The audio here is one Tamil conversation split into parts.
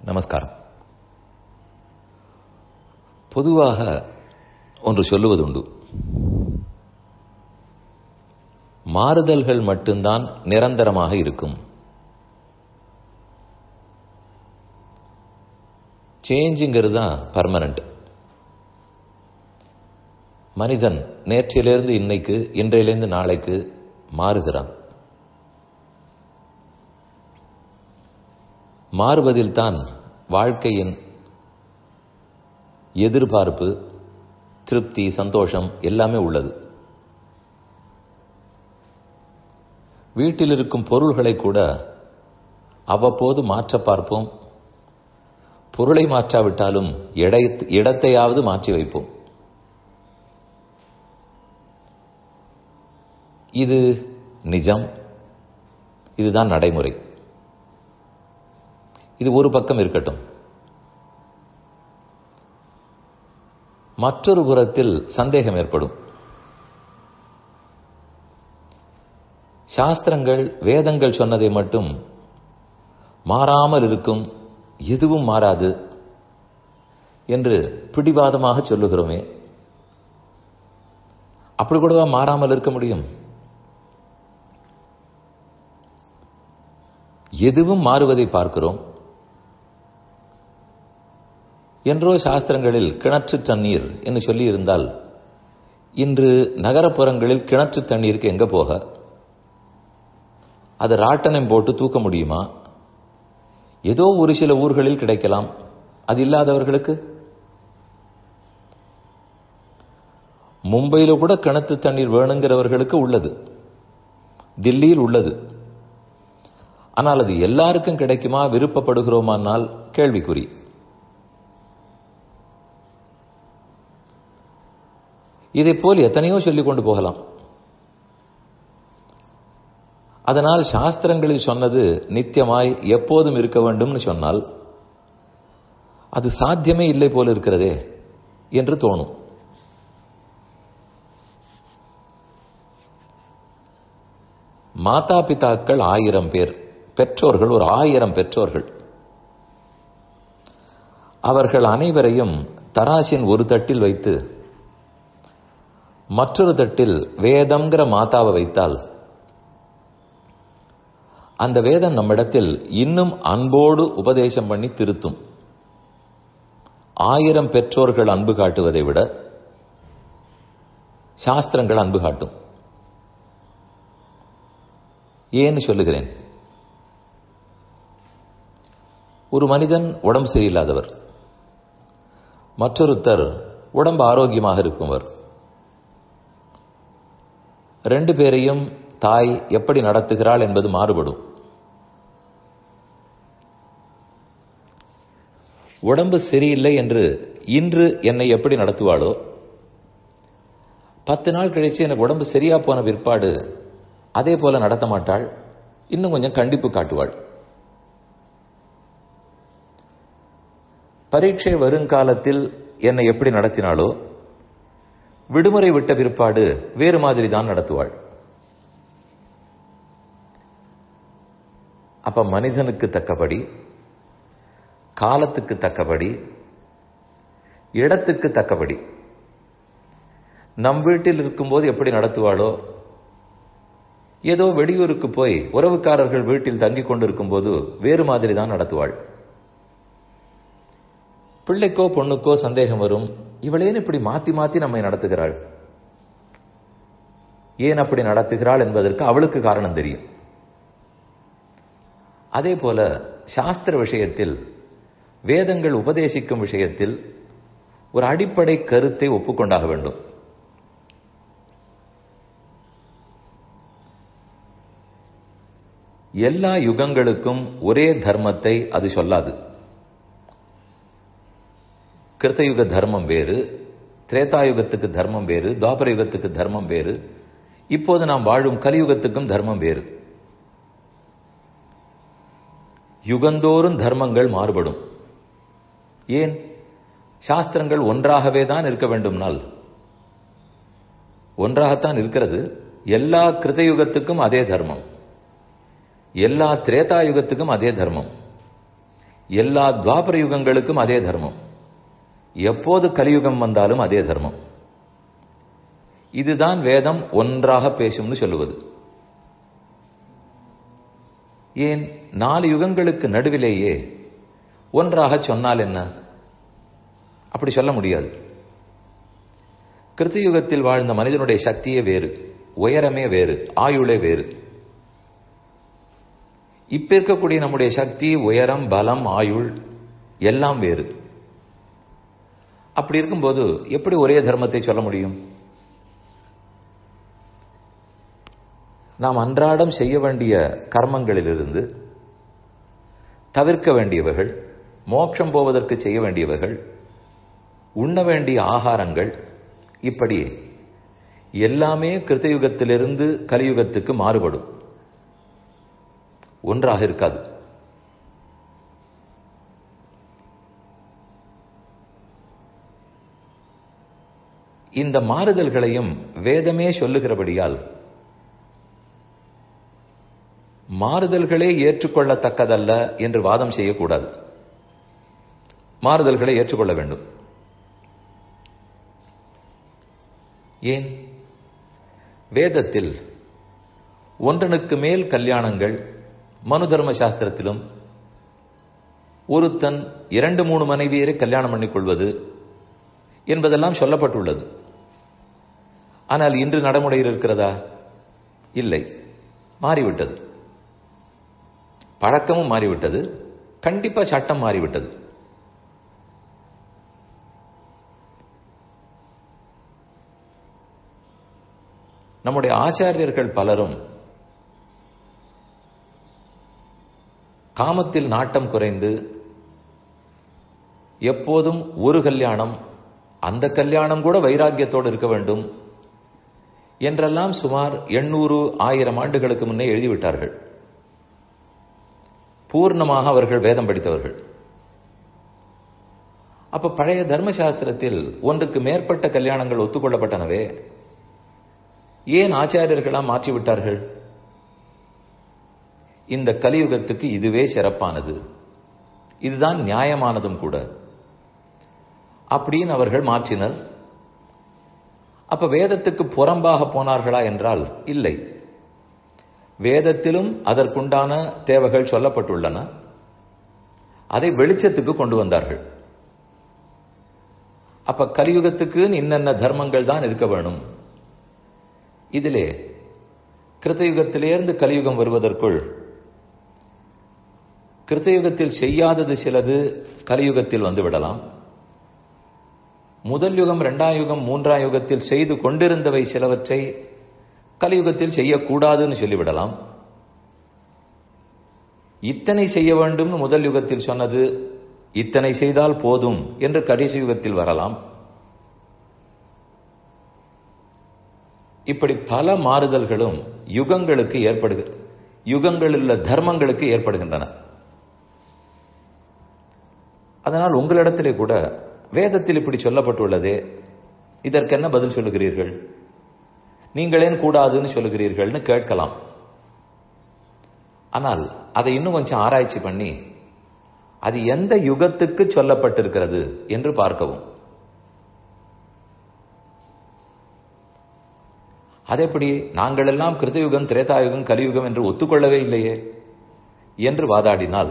நமஸ்காரம். பொதுவாக ஒன்று சொல்லுவதுண்டு, மாறுதல்கள் மட்டும்தான் நிரந்தரமாக இருக்கும். சேஞ்சுங்கிறது தான் பர்மனன்ட். மனிதன் நேற்றிலிருந்து இன்னைக்கு, இன்றையிலிருந்து நாளைக்கு மாறுகிறான். மாறுவதில் தான் வாழ்க்கையின் எதிர்பார்ப்பு, திருப்தி, சந்தோஷம் எல்லாமே உள்ளது. வீட்டில் இருக்கும் பொருள்களை கூட அவ்வப்போது மாற்ற பார்ப்போம். பொருளை மாற்றாவிட்டாலும் இடத்தையாவது மாற்றி வைப்போம். இது நிஜம், இதுதான் நடைமுறை. இது ஒரு பக்கம் இருக்கட்டும். மற்றொரு புறத்தில் சந்தேகம் ஏற்படும். சாஸ்திரங்கள், வேதங்கள் சொன்னதை மட்டும் மாறாமல் இருக்கும், எதுவும் மாறாது என்று பிடிவாதமாக சொல்லுகிறோமே, அப்படி கூடவா மாறாமல் இருக்க முடியும்? எதுவும் மாறுவதை பார்க்கிறோம். என்றோ சாஸ்திரங்களில் கிணற்று தண்ணீர் என்று சொல்லி இருந்தால், இன்று நகரப்புறங்களில் கிணற்று தண்ணீருக்கு எங்க போக? அது ராட்டனம் போட்டு தூக்க முடியுமா? ஏதோ ஒரு சில ஊர்களில் கிடைக்கலாம். அது இல்லாதவர்களுக்கு மும்பையில் கூட கிணத்து தண்ணீர் வேணுங்கிறவர்களுக்கு உள்ளது, தில்லியில் உள்ளது. ஆனால் அது எல்லாருக்கும் கிடைக்குமா, விருப்பப்படுகிறோமானால் கேள்விக்குறி. இதை போல் எத்தனையோ சொல்லிக் கொண்டு போகலாம். அதனால் சாஸ்திரங்களில் சொன்னது நித்தியமாய் எப்போதும் இருக்க வேண்டும் சொன்னால் அது சாத்தியமே இல்லை போல இருக்கிறதே என்று தோணும். மாதா பிதாக்கள் 1000 பேர், பெற்றோர்கள் ஒரு 1000 பெற்றோர்கள். அவர்கள் அனைவரையும் தராசின் ஒரு தட்டில் வைத்து மற்றொரு தட்டில் வேதம்ங்கிற மாதாவை வைத்தால், அந்த வேதம் நம்மிடத்தில் இன்னும் அன்போடு உபதேசம் பண்ணி திருத்தும். 1000 பெற்றோர்கள் அன்பு காட்டுவதை விட சாஸ்திரங்கள் அன்பு காட்டும். ஏன்னு சொல்லுகிறேன். ஒரு மனிதன் உடம்பு சரியில்லாதவர், மற்றொருத்தர் உடம்பு ஆரோக்கியமாக இருக்குவர். 2 பேரையும் தாய் எப்படி நடத்துகிறாள் என்பது மாறுபடும். உடம்பு சரியில்லை என்று இன்று என்னை எப்படி நடத்துவாளோ, 10 நாள் கழிச்சு எனக்கு உடம்பு சரியா போன பிற்பாடு அதே போல நடத்த மாட்டாள். இன்னும் கொஞ்சம் கண்டிப்பு காட்டுவாள். பரீட்சை வருங்காலத்தில் என்னை எப்படி நடத்தினாளோ, விடுமுறை விட்ட பிற்பாடு வேறு மாதிரி தான் நடத்துவாள். அப்ப மனிதனுக்கு தக்கபடி, காலத்துக்கு தக்கபடி, இடத்துக்கு தக்கபடி நம் வீட்டில் இருக்கும்போது எப்படி நடத்துவாளோ, ஏதோ வெளியூருக்கு போய் உறவுக்காரர்கள் வீட்டில் தங்கிக் கொண்டிருக்கும் போது வேறு மாதிரி தான் நடத்துவாள். பிள்ளைக்கோ பொண்ணுக்கோ சந்தேகம் வரும், இவளேன் இப்படி மாத்தி மாத்தி நம்மை நடத்துகிறாள், ஏன் அப்படி நடத்துகிறாள் என்பதற்கு அவளுக்கு காரணம் தெரியும். அதே போல சாஸ்திர விஷயத்தில், வேதங்கள் உபதேசிக்கும் விஷயத்தில் ஒரு அடிப்படை கருத்தை ஒப்புக்கொண்டாக வேண்டும். எல்லா யுகங்களுக்கும் ஒரே தர்மத்தை அது சொல்லாது. கிருத்தயுக தர்மம் வேறு, திரேதாயுகத்துக்கு தர்மம் வேறு, துவாபர யுகத்துக்கு தர்மம் வேறு, இப்போது நாம் வாழும் கலியுகத்துக்கும் தர்மம் வேறு. யுகந்தோறும் தர்மங்கள் மாறுபடும். ஏன்? சாஸ்திரங்கள் ஒன்றாகவே தான் இருக்க வேண்டும்னால் ஒன்றாகத்தான் இருக்கிறது. எல்லா கிருத்தயுகத்துக்கும் அதே தர்மம், எல்லா திரேதாயுகத்துக்கும் அதே தர்மம், எல்லா துவாபர யுகங்களுக்கும் அதே தர்மம், எப்போது கலியுகம் வந்தாலும் அதே தர்மம். இதுதான் வேதம் ஒன்றாக பேசும்னு சொல்லுவது. ஏன் 4 யுகங்களுக்கு நடுவிலேயே ஒன்றாக சொன்னால் என்ன? அப்படி சொல்ல முடியாது. கிருத்தயுகத்தில் வாழ்ந்த மனிதனுடைய சக்தியே வேறு, உயரமே வேறு, ஆயுளே வேறு. இப்ப இருக்கக்கூடிய நம்முடைய சக்தி, உயரம், பலம், ஆயுள் எல்லாம் வேறு. அப்படி இருக்கும்போது எப்படி ஒரே தர்மத்தை சொல்ல முடியும்? நாம் அன்றாடம் செய்ய வேண்டிய கர்மங்களிலிருந்து தவிர்க்க வேண்டியவர்கள், மோட்சம் போவதற்கு செய்ய வேண்டியவர்கள், உண்ண வேண்டிய ஆகாரங்கள், இப்படி எல்லாமே கிருத்தயுகத்திலிருந்து கலியுகத்துக்கு மாறுபடும், ஒன்றாக இருக்காது. இந்த மாறுதல்களையும் வேதமே சொல்லுகிறபடியால் மாறுதல்களே ஏற்றுக்கொள்ளத்தக்கதல்ல என்று வாதம் செய்யக்கூடாது. மாறுதல்களை ஏற்றுக்கொள்ள வேண்டும். ஏன்? வேதத்தில் ஒன்றனுக்கு மேல் கல்யாணங்கள், மனு தர்ம சாஸ்திரத்திலும் ஒருத்தன் 2-3 மனைவியரை கல்யாணம் பண்ணிக்கொள்வது என்பதெல்லாம் சொல்லப்பட்டுள்ளது. ஆனால் இன்று நடைமுறையில் இருக்கிறதா? இல்லை, மாறிவிட்டது. பழக்கமும் மாறிவிட்டது, கண்டிப்பா சட்டம் மாறிவிட்டது. நம்முடைய ஆச்சாரியர்கள் பலரும் காமத்தில் நாட்டம் குறைந்து எப்போதும் ஒரு கல்யாணம், அந்த கல்யாணம் கூட வைராக்கியத்தோடு இருக்க வேண்டும் என்றெல்லாம் சுமார் 800-1000 ஆண்டுகளுக்கு முன்னே எழுதிவிட்டார்கள். பூர்ணமாக அவர்கள் வேதம் படித்தவர்கள். அப்ப பழைய தர்மசாஸ்திரத்தில் ஒன்றுக்கு மேற்பட்ட கல்யாணங்கள் ஒத்துக்கொள்ளப்பட்டனவே, ஏன் ஆச்சாரியர்களாம் மாற்றிவிட்டார்கள்? இந்த கலியுகத்துக்கு இதுவே சிறப்பானது, இதுதான் நியாயமானதும் கூட அப்படின்னு அவர்கள் மாற்றினர். அப்ப வேதத்துக்கு புறம்பாக போனார்களா என்றால் இல்லை. வேதத்திலும் அதற்குண்டான தேவைகள் சொல்லப்பட்டுள்ளன, அதை வெளிச்சத்துக்கு கொண்டு வந்தார்கள். அப்ப கலியுகத்துக்கு இன்னென்ன தர்மங்கள் தான் இருக்க வேணும். இதிலே கிருத்தயுகத்திலிருந்து கலியுகம் வருவதற்குள் கிருத்தயுகத்தில் செய்யாதது சிலது கலியுகத்தில் வந்துவிடலாம். முதல் யுகம், 2ஆம் யுகம், 3ஆம் யுகத்தில் செய்து கொண்டிருந்தவை சிலவற்றை கலியுகத்தில் செய்யக்கூடாதுன்னு சொல்லிவிடலாம். இத்தனை செய்ய வேண்டும் முதல் யுகத்தில் சொன்னது இத்தனை செய்தால் போதும் என்று கடைசி யுகத்தில் வரலாம். இப்படி பல மாறுதல்களும் யுகங்களுக்கு யுகங்களில் உள்ள தர்மங்களுக்கு ஏற்படுகின்றன. அதனால் உங்களிடத்திலே கூட வேதத்தில் இப்படி சொல்லப்பட்டுள்ளதே, இதற்கு என்ன பதில் சொல்லுகிறீர்கள்? நீங்களேன் கூடாதுன்னு சொல்லுகிறீர்கள்னு கேட்கலாம். ஆனால் அதை இன்னும் கொஞ்சம் ஆராய்ச்சி பண்ணி அது எந்த யுகத்துக்கு சொல்லப்பட்டிருக்கிறது என்று பார்க்கவும். அதேபடி நாங்கள் எல்லாம் கிருத்தயுகம், திரேதாயுகம், கலியுகம் என்று ஒத்துக்கொள்ளவே இல்லையே என்று வாதாடினால்,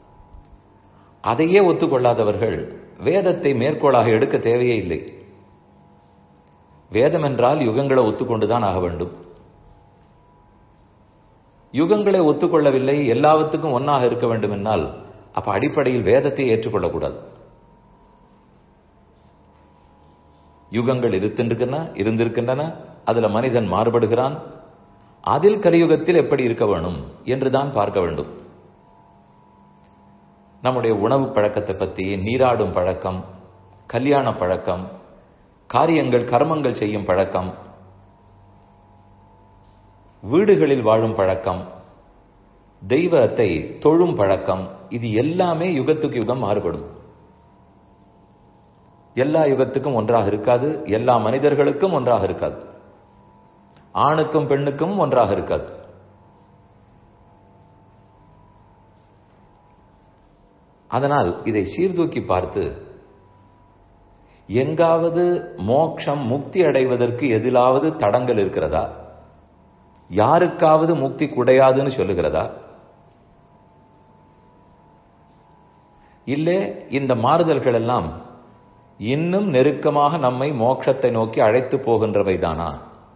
அதையே ஒத்துக்கொள்ளாதவர்கள் வேதத்தை மேற்கோளாக எடுக்க தேவையே இல்லை. வேதம் என்றால் யுகங்களை ஒத்துக்கொண்டுதான் ஆக வேண்டும். யுகங்களை ஒத்துக்கொள்ளவில்லை, எல்லாவற்றுக்கும் ஒன்னாக இருக்க வேண்டும் என்னால் அப்ப அடிப்படையில் வேதத்தை ஏற்றுக்கொள்ளக்கூடாது. யுகங்கள் இருந்திருக்கின்றன, அதுல மனிதன் மாறுபடுகிறான், அதில் கலியுகத்தில் எப்படி இருக்க வேணும் என்றுதான் பார்க்க வேண்டும். நம்முடைய உணவு பழக்கத்தை பற்றி, நீராடும் பழக்கம், கல்யாண பழக்கம், காரியங்கள் கர்மங்கள் செய்யும் பழக்கம், வீடுகளில் வாழும் பழக்கம், தெய்வத்தை தொழும் பழக்கம், இது எல்லாமே யுகத்துக்கு யுகம் மாறுபடும். எல்லா யுகத்துக்கும் ஒன்றாக இருக்காது, எல்லா மனிதர்களுக்கும் ஒன்றாக இருக்காது, ஆணுக்கும் பெண்ணுக்கும் ஒன்றாக இருக்காது. அதனால் இதை சீர்தூக்கி பார்த்து எங்காவது மோட்சம் முக்தி அடைவதற்கு எதிலாவது தடங்கள் இருக்கிறதா, யாருக்காவது முக்தி குடையாதுன்னு சொல்லுகிறதா, இல்லை இந்த மாறுதல்கள் எல்லாம் இன்னும் நெருக்கமாக நம்மை மோட்சத்தை நோக்கி அழைத்து போகின்றவைதானா?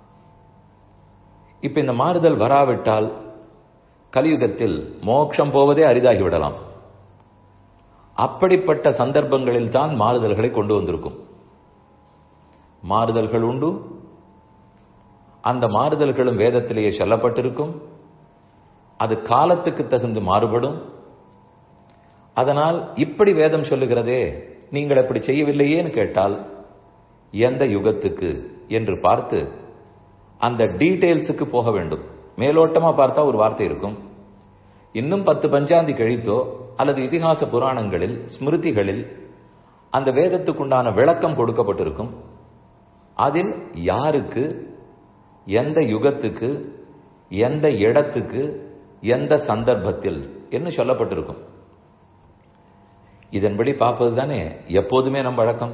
இப்ப இந்த மாறுதல் வராவிட்டால் கலியுகத்தில் மோட்சம் போவதே அரிதாகிவிடலாம். அப்படிப்பட்ட சந்தர்ப்பங்களில் தான் மாறுதல்களை கொண்டு வந்திருக்கும். மாறுதல்கள் உண்டு, அந்த மாறுதல்களும் வேதத்திலேயே சொல்லப்பட்டிருக்கும். அது காலத்துக்கு தகுந்து மாறுபடும். அதனால் இப்படி வேதம் சொல்லுகிறதே, நீங்கள் அப்படி செய்யவில்லையேன்னு கேட்டால் எந்த யுகத்துக்கு என்று பார்த்து அந்த டீடைல்ஸுக்கு போக வேண்டும். மேலோட்டமா பார்த்தா ஒரு வார்த்தை இருக்கும், இன்னும் 10 பஞ்சாந்தி கழித்தோ அல்லது இதிகாச புராணங்களில் ஸ்மிருதிகளில் அந்த வேதத்துக்குண்டான விளக்கம் கொடுக்கப்பட்டிருக்கும். அதில் யாருக்கு, எந்த யுகத்துக்கு, எந்த இடத்துக்கு, எந்த சந்தர்ப்பத்தில் என்று சொல்லப்பட்டிருக்கும். இதன்படி பார்ப்பது தானே எப்போதுமே நம் வழக்கம்.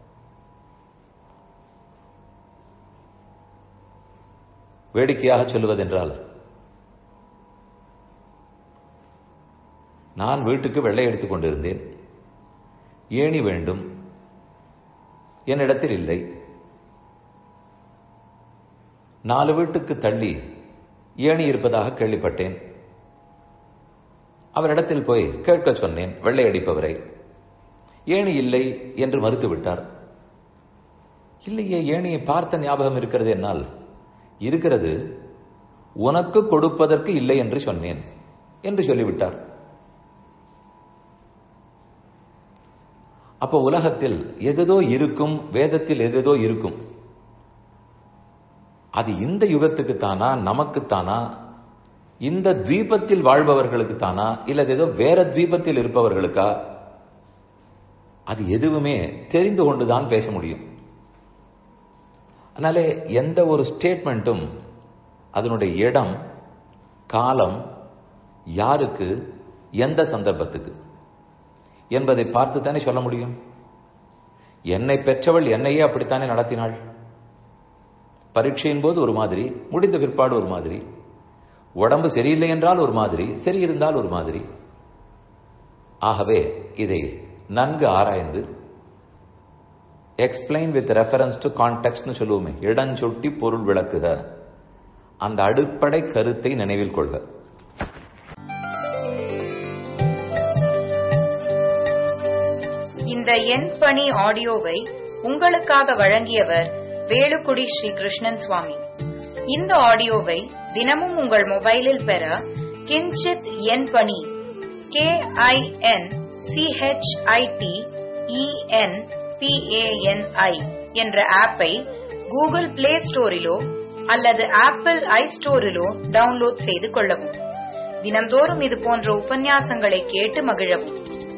வேடிக்கையாக சொல்லுவதென்றால், நான் வீட்டுக்கு வெள்ளை எடுத்துக் கொண்டிருந்தேன். ஏணி வேண்டும், என்னிடத்தில் இல்லை. 4 வீட்டுக்கு தள்ளி ஏணி இருப்பதாக கேள்விப்பட்டேன். அவரிடத்தில் போய் கேட்க சொன்னேன், வெள்ளை அடிப்பவரை. ஏணி இல்லை என்று மறுத்துவிட்டார். இல்லையே, ஏணியை பார்த்த ஞாபகம் இருக்கிறது என்னால். இருக்கிறது, உனக்கு கொடுப்பதற்கு இல்லை என்று சொன்னேன் என்று சொல்லிவிட்டார். அப்போ உலகத்தில் எதோ இருக்கும், வேதத்தில் எதோ இருக்கும். அது இந்த யுகத்துக்குத்தானா, நமக்குத்தானா, இந்த தீபத்தில் வாழ்பவர்களுக்கு தானா, இல்ல ஏதோ வேற தீபத்தில் இருப்பவர்களுக்கா? அது எதுவுமே தெரிந்து கொண்டுதான் பேச முடியும். அதனாலே எந்த ஒரு ஸ்டேட்மெண்ட்டும் அதனுடைய இடம், காலம், யாருக்கு, எந்த சந்தர்ப்பத்துக்கு என்பதை பார்த்து தானே சொல்ல முடியும். என்னை பெற்றவள் என்னையே அப்படித்தானே நடத்தினாள். பரீட்சையின் போது ஒரு மாதிரி, முடிந்த பிற்பாடு ஒரு மாதிரி, உடம்பு சரியில்லை என்றால் ஒரு மாதிரி, சரி இருந்தால் ஒரு மாதிரி. ஆகவே இதை நன்கு ஆராய்ந்து explain with reference to context சொல்லுவோமே, இடஞ்சொட்டி பொருள் விளக்குக, அந்த அடிப்படை கருத்தை நினைவில் கொள்க. இந்த என் பணி ஆடியோவை உங்களுக்காக வழங்கியவர் வேலுக்குடி ஸ்ரீ கிருஷ்ணன் சுவாமி. இந்த ஆடியோவை தினமும் உங்கள் மொபைலில் பெற கிஞ்சித் என் பணி KINCHITENPANI என்ற ஆப்பை கூகுள் பிளே ஸ்டோரிலோ அல்லது ஆப்பிள் ஐஸ்டோரிலோ டவுன்லோட் செய்து கொள்ளவும். தினம்தோறும் இது போன்ற உபன்யாசங்களை கேட்டு மகிழவும்.